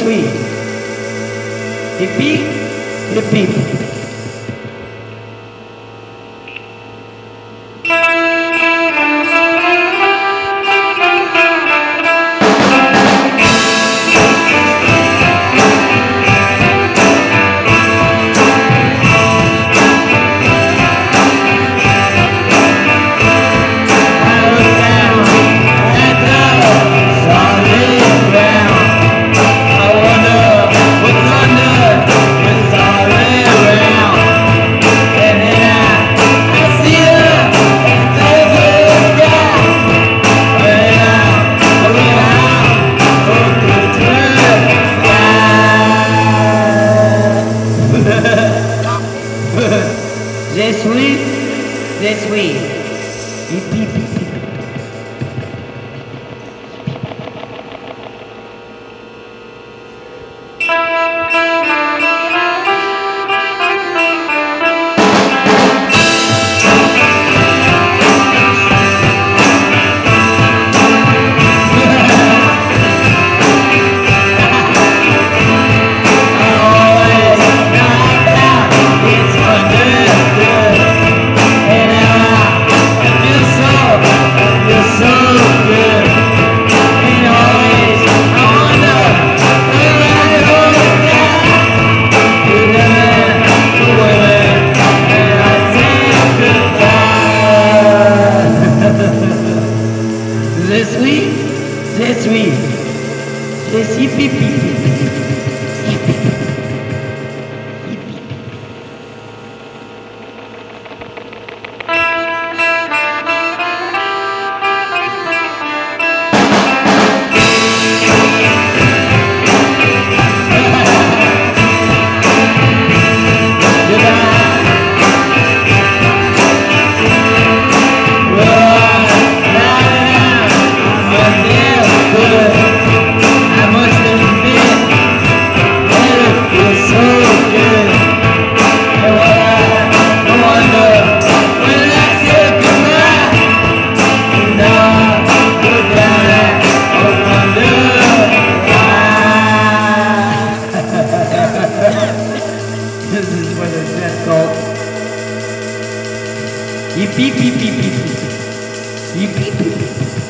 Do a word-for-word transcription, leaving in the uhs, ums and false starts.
suis. Et puis, le pipe. Je suis, je suis. Hip, hip, hip, hip. Je suis, je suis, je suis pipi. This is what it's that's called. You beep beep beep beep beep. You beep beep beep.